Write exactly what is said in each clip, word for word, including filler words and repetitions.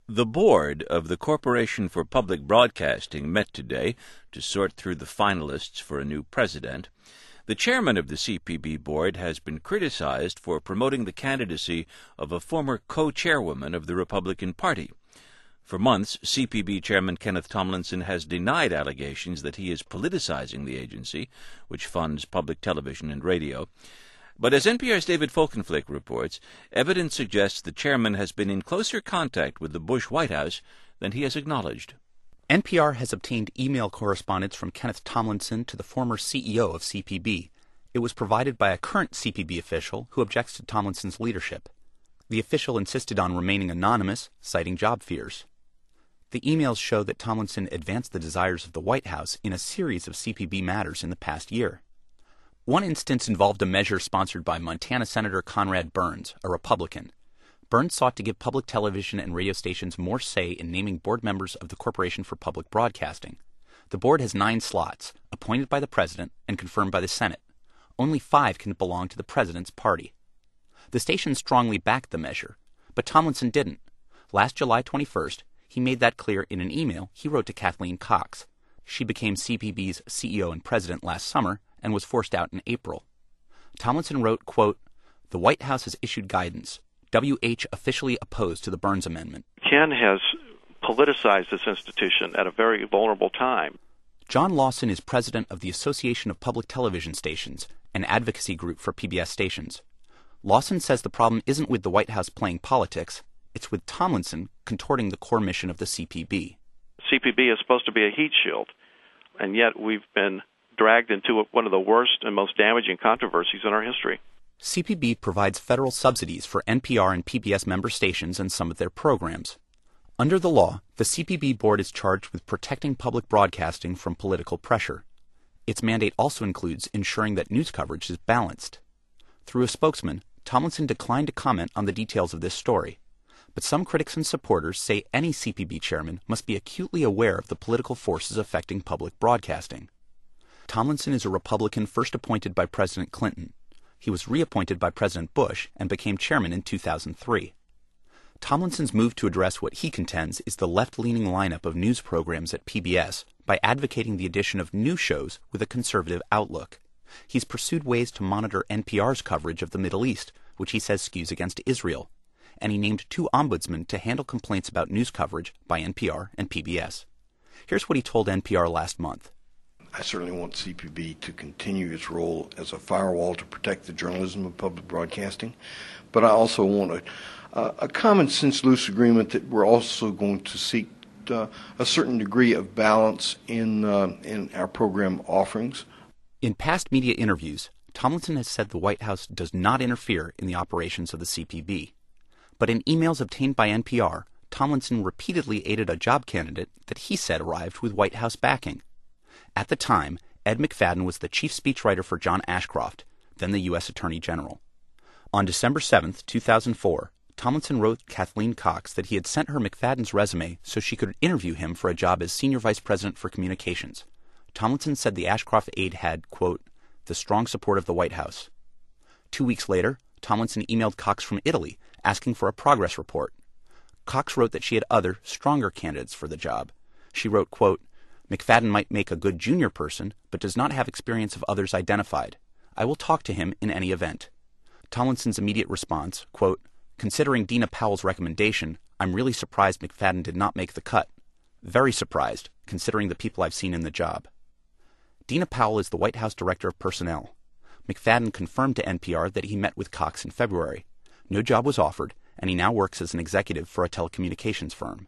The board of the Corporation for Public Broadcasting met today to sort through the finalists for a new president. The chairman of the C P B board has been criticized for promoting the candidacy of a former co-chairwoman of the Republican Party. For months, C P B Chairman Kenneth Tomlinson has denied allegations that he is politicizing the agency, which funds public television and radio. But as N P R's David Folkenflik reports, evidence suggests the chairman has been in closer contact with the Bush White House than he has acknowledged. N P R has obtained email correspondence from Kenneth Tomlinson to the former C E O of C P B. It was provided by a current C P B official who objects to Tomlinson's leadership. The official insisted on remaining anonymous, citing job fears. The emails show that Tomlinson advanced the desires of the White House in a series of C P B matters in the past year. One instance involved a measure sponsored by Montana Senator Conrad Burns, a Republican. Burns sought to give public television and radio stations more say in naming board members of the Corporation for Public Broadcasting. The board has nine slots, appointed by the president and confirmed by the Senate. Only five can belong to the president's party. The station strongly backed the measure, but Tomlinson didn't. Last July twenty-first, he made that clear in an email he wrote to Kathleen Cox. She became C P B's C E O and president last summer and was forced out in April. Tomlinson wrote, quote, "The White House has issued guidance. W H officially opposed to the Burns Amendment." Ken has politicized this institution at a very vulnerable time. John Lawson is president of the Association of Public Television Stations, an advocacy group for P B S stations. Lawson says the problem isn't with the White House playing politics, it's with Tomlinson contorting the core mission of the C P B. C P B is supposed to be a heat shield, and yet we've been dragged into one of the worst and most damaging controversies in our history. C P B provides federal subsidies for N P R and P B S member stations and some of their programs. Under the law, the C P B board is charged with protecting public broadcasting from political pressure. Its mandate also includes ensuring that news coverage is balanced. Through a spokesman, Tomlinson declined to comment on the details of this story. But some critics and supporters say any C P B chairman must be acutely aware of the political forces affecting public broadcasting. Tomlinson is a Republican first appointed by President Clinton. He was reappointed by President Bush and became chairman in two thousand three. Tomlinson's move to address what he contends is the left-leaning lineup of news programs at P B S by advocating the addition of new shows with a conservative outlook. He's pursued ways to monitor N P R's coverage of the Middle East, which he says skews against Israel. And he named two ombudsmen to handle complaints about news coverage by N P R and P B S. Here's what he told N P R last month. I certainly want C P B to continue its role as a firewall to protect the journalism of public broadcasting, but I also want a, a, a common sense loose agreement that we're also going to seek uh, a certain degree of balance in uh, in our program offerings. In past media interviews, Tomlinson has said the White House does not interfere in the operations of the C P B. But in emails obtained by N P R, Tomlinson repeatedly aided a job candidate that he said arrived with White House backing. At the time, Ed McFadden was the chief speechwriter for John Ashcroft, then the U S Attorney General. On December seventh, two thousand four, Tomlinson wrote Kathleen Cox that he had sent her McFadden's resume so she could interview him for a job as Senior Vice President for Communications. Tomlinson said the Ashcroft aide had, quote, the strong support of the White House. Two weeks later, Tomlinson emailed Cox from Italy, asking for a progress report. Cox wrote that she had other, stronger candidates for the job. She wrote, quote, McFadden might make a good junior person, but does not have experience of others identified. I will talk to him in any event. Tomlinson's immediate response, quote, considering Dina Powell's recommendation, I'm really surprised McFadden did not make the cut. Very surprised, considering the people I've seen in the job. Dina Powell is the White House Director of Personnel. McFadden confirmed to N P R that he met with Cox in February. No job was offered, and he now works as an executive for a telecommunications firm.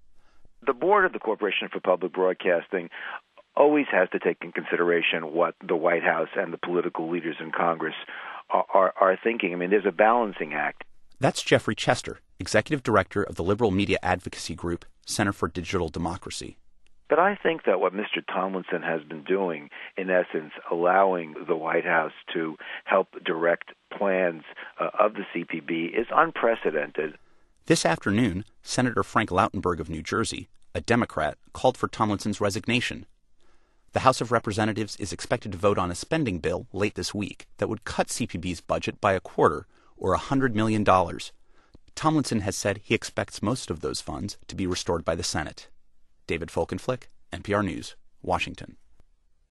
The board of the Corporation for Public Broadcasting always has to take in consideration what the White House and the political leaders in Congress are, are, are thinking. I mean, there's a balancing act. That's Jeffrey Chester, executive director of the liberal media advocacy group, Center for Digital Democracy. But I think that what Mister Tomlinson has been doing, in essence, allowing the White House to help direct plans uh, of the C P B is unprecedented. This afternoon, Senator Frank Lautenberg of New Jersey, a Democrat, called for Tomlinson's resignation. The House of Representatives is expected to vote on a spending bill late this week that would cut C P B's budget by a quarter, or one hundred million dollars. Tomlinson has said he expects most of those funds to be restored by the Senate. David Folkenflik, N P R News, Washington.